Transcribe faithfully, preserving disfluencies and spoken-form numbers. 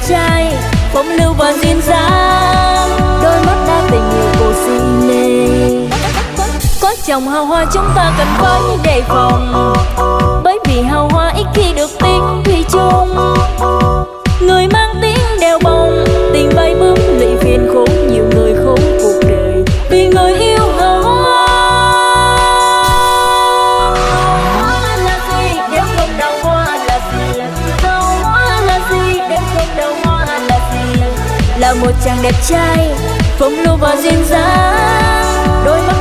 trai, phong lưu và duyên dáng, đôi mắt đa tình nhiều cô si mê. Có chồng hào hoa chúng ta cần phải đề phòng, bởi vì hào hoa ít khi được tính thủy chung. Người mang tiếng đeo bông, tình bay bướm lụy phiền khổ, nhiều người khốn cuộc đời vì người yêu hào hoa. Hoa là gì nếu không đào hoa là gì? Đào hoa là gì nếu không đào hoa là gì? Là một chàng đẹp trai, phong lưu và duyên dáng, đôi mắt